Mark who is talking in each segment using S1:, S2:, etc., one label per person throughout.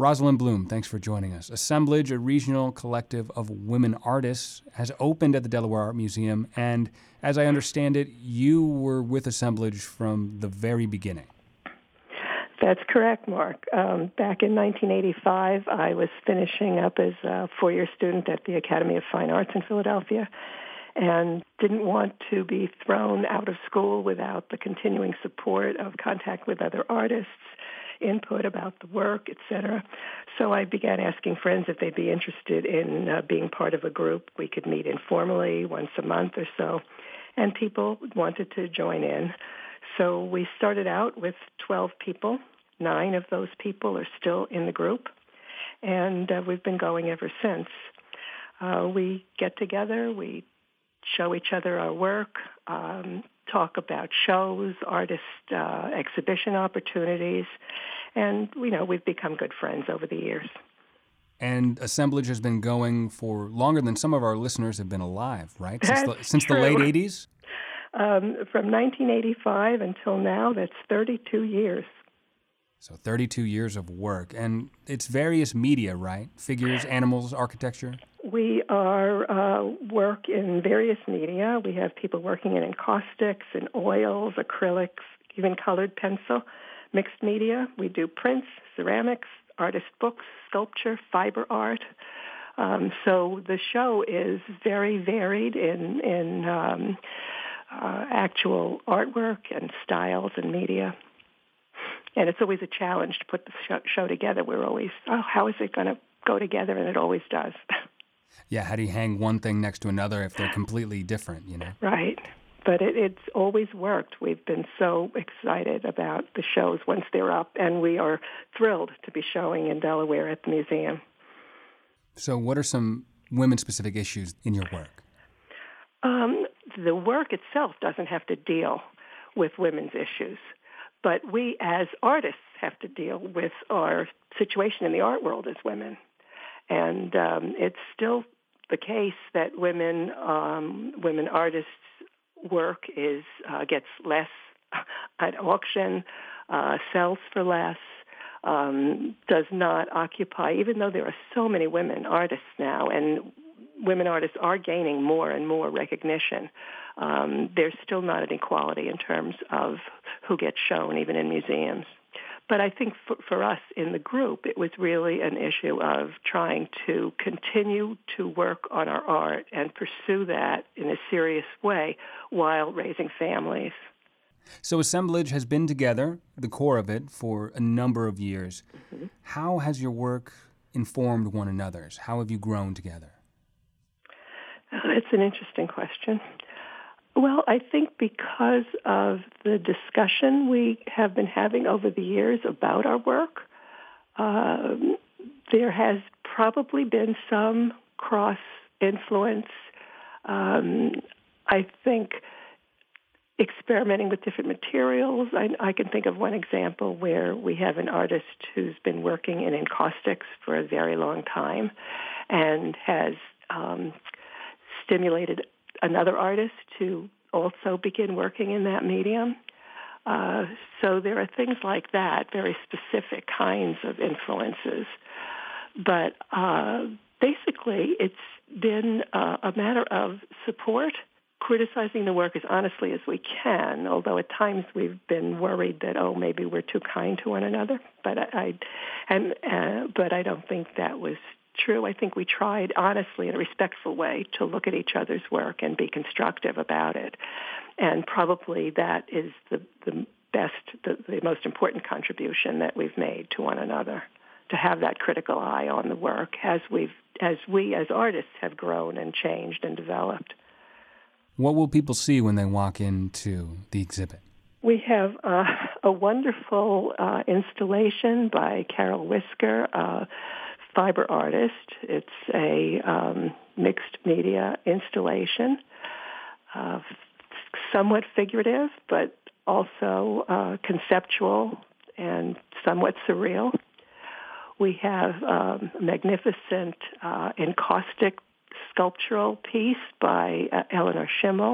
S1: Rosalind Bloom, thanks for joining us. Assemblage, a regional collective of women artists, has opened at the Delaware Art Museum, and as I understand it, you were with Assemblage from the very beginning.
S2: That's correct, Mark. Back in 1985, I was finishing up as a four-year student at the Academy of Fine Arts in Philadelphia and didn't want to be thrown out of school without the continuing support of contact with other artists, input about the work, etc. So I began asking friends if they'd be interested in being part of a group. We could meet informally once a month or so, and people wanted to join in. So we started out with 12 people. 9 of those people are still in the group, and we've been going ever since. We get together, we show each other our work, talk about shows, artist exhibition opportunities, and we've become good friends over the years.
S1: And Assemblage has been going for longer than some of our listeners have been alive, right? Since the
S2: true.
S1: late 80s?
S2: From 1985 until now, that's 32 years.
S1: So 32 years of work. And it's various media, right? Figures, animals, architecture?
S2: We work in various media. We have people working in encaustics and oils, acrylics, even colored pencil, mixed media. We do prints, ceramics, artist books, sculpture, fiber art. So the show is very varied in actual artwork and styles and media. And it's always a challenge to put the show together. We're always, how is it going to go together? And it always does.
S1: Yeah, how do you hang one thing next to another if they're completely different,
S2: Right. But it's always worked. We've been so excited about the shows once they're up, and we are thrilled to be showing in Delaware at the museum.
S1: So what are some women-specific issues in your work?
S2: The work itself doesn't have to deal with women's issues, but we as artists have to deal with our situation in the art world as women. And it's still the case that women artists' work gets less at auction, sells for less, does not occupy, even though there are so many women artists now, and women artists are gaining more and more recognition. There's still not an equality in terms of who gets shown, even in museums. But I think for us in the group, it was really an issue of trying to continue to work on our art and pursue that in a serious way while raising families.
S1: So Assemblage has been together, the core of it, for a number of years. Mm-hmm. How has your work informed one another's? How have you grown together?
S2: It's an interesting question. Well, I think because of the discussion we have been having over the years about our work, there has probably been some cross-influence. I think experimenting with different materials. I can think of one example where we have an artist who's been working in encaustics for a very long time and has stimulated another artist to also begin working in that medium. So there are things like that, very specific kinds of influences. But basically, it's been a matter of support, criticizing the work as honestly as we can, although at times we've been worried that, maybe we're too kind to one another. But I don't think that was true. I think we tried honestly in a respectful way to look at each other's work and be constructive about it. And probably that is the most important contribution that we've made to one another, to have that critical eye on the work as we as artists have grown and changed and developed.
S1: What will people see when they walk into the exhibit?
S2: We have a wonderful installation by Carol Whisker, fiber artist. It's a mixed media installation, somewhat figurative, but also conceptual and somewhat surreal. We have a magnificent encaustic sculptural piece by Eleanor Schimmel.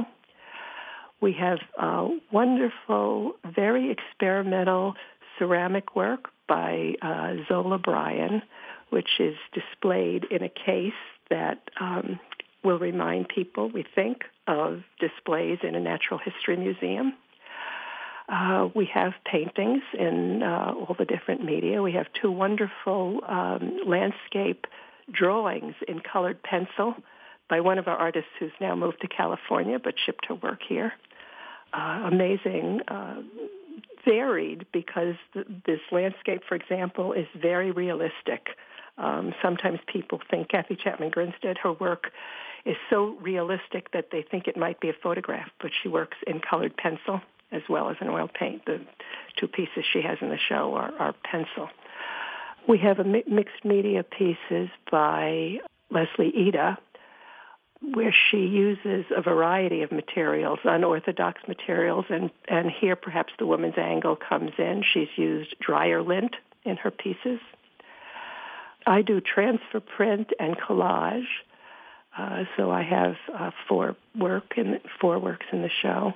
S2: We have a wonderful, very experimental ceramic work by Zola Bryan, which is displayed in a case that will remind people, we think, of displays in a natural history museum. We have paintings in all the different media. We have two wonderful landscape drawings in colored pencil by one of our artists who's now moved to California but shipped her work here. Amazing, varied, because this landscape, for example, is very realistic. Sometimes people think Kathy Chapman Grinstead, her work is so realistic that they think it might be a photograph, but she works in colored pencil as well as in oil paint. The two pieces she has in the show are pencil. We have mixed media pieces by Leslie Ida, where she uses a variety of materials, unorthodox materials, and here perhaps the woman's angle comes in. She's used dryer lint in her pieces. I do transfer print and collage, so I have four works in the show.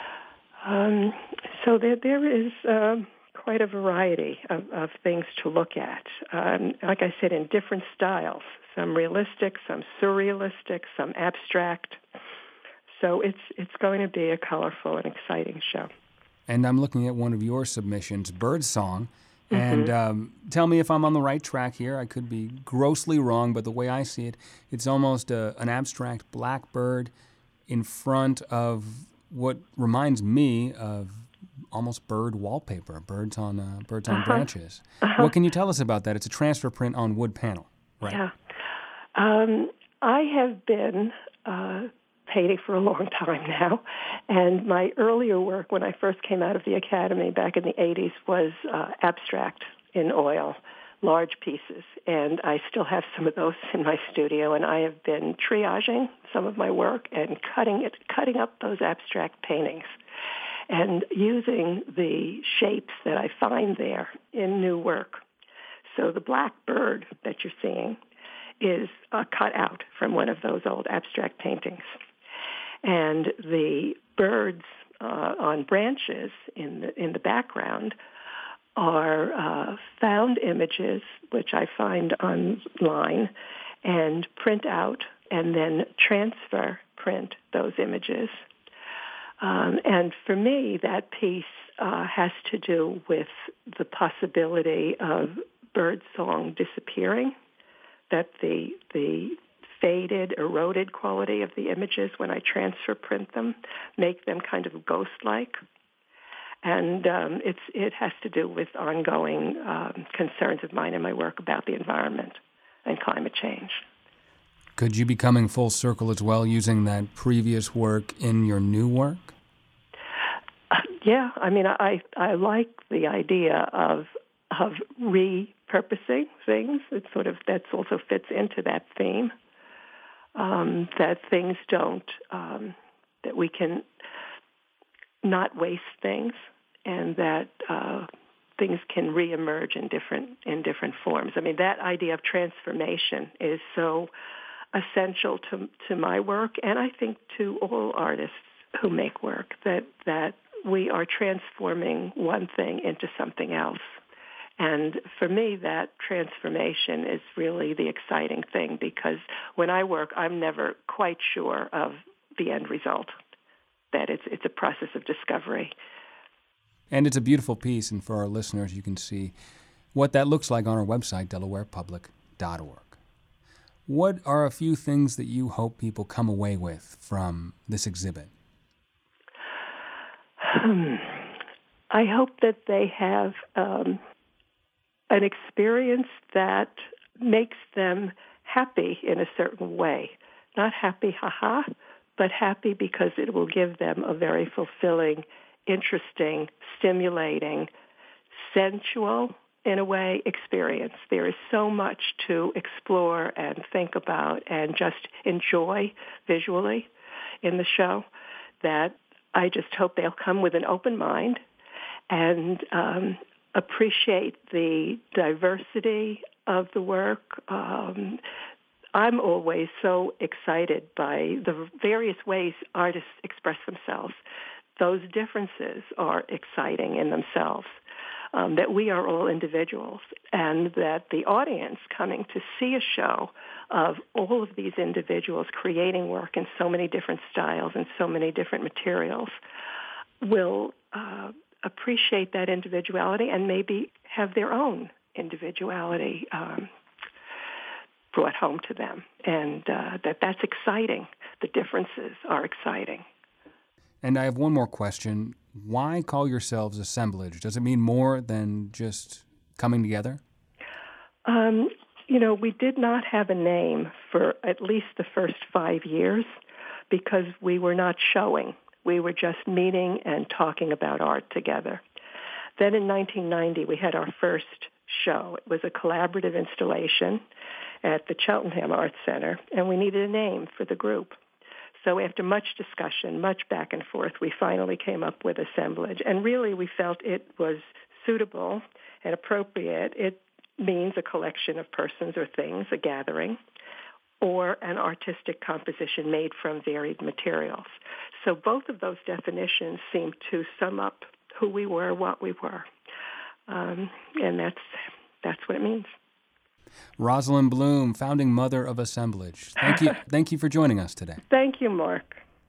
S2: So there is quite a variety of things to look at. Like I said, in different styles, some realistic, some surrealistic, some abstract. So it's going to be a colorful and exciting show.
S1: And I'm looking at one of your submissions, Birdsong. And tell me if I'm on the right track here. I could be grossly wrong, but the way I see it, it's almost an abstract blackbird in front of what reminds me of almost bird wallpaper, birds on branches. What can you tell us about that? It's a transfer print on wood panel, right?
S2: Yeah. I have been painting for a long time now, and my earlier work when I first came out of the Academy back in the 80s was abstract in oil, large pieces, and I still have some of those in my studio, and I have been triaging some of my work and cutting up those abstract paintings and using the shapes that I find there in new work. So the black bird that you're seeing is cut out from one of those old abstract paintings. And the birds on branches in the background are found images, which I find online, and print out and then transfer print those images. And for me, that piece has to do with the possibility of birdsong disappearing, that the faded, eroded quality of the images when I transfer print them make them kind of ghost-like. And it has to do with ongoing concerns of mine in my work about the environment and climate change.
S1: Could you be coming full circle as well, using that previous work in your new work?
S2: Yeah, I mean, I like the idea of repurposing things. It that also fits into that theme. That things don't, that we can not waste things, and that things can reemerge in different forms. I mean, that idea of transformation is so essential to my work, and I think to all artists who make work, that we are transforming one thing into something else. And for me, that transformation is really the exciting thing, because when I work, I'm never quite sure of the end result, that it's a process of discovery.
S1: And it's a beautiful piece, and for our listeners, you can see what that looks like on our website, DelawarePublic.org. What are a few things that you hope people come away with from this exhibit?
S2: I hope that they have an experience that makes them happy in a certain way. Not happy, haha, but happy because it will give them a very fulfilling, interesting, stimulating, sensual, in a way, experience. There is so much to explore and think about and just enjoy visually in the show that I just hope they'll come with an open mind and appreciate the diversity of the work. I'm always so excited by the various ways artists express themselves. Those differences are exciting in themselves. that we are all individuals, and that the audience coming to see a show of all of these individuals creating work in so many different styles and so many different materials will appreciate that individuality and maybe have their own individuality brought home to them, and that's exciting. The differences are exciting.
S1: And I have one more question. Why call yourselves assemblage? Does it mean more than just coming together?
S2: We did not have a name for at least the first 5 years because we were not showing. We were just meeting and talking about art together. Then in 1990, we had our first show. It was a collaborative installation at the Cheltenham Arts Center, and we needed a name for the group. So after much discussion, much back and forth, we finally came up with Assemblage. And really, we felt it was suitable and appropriate. It means a collection of persons or things, a gathering, or an artistic composition made from varied materials. So both of those definitions seem to sum up who we were, what we were. And that's what it means.
S1: Rosalind Bloom, founding mother of Assemblage. Thank you for joining us today.
S2: Thank you, Mark.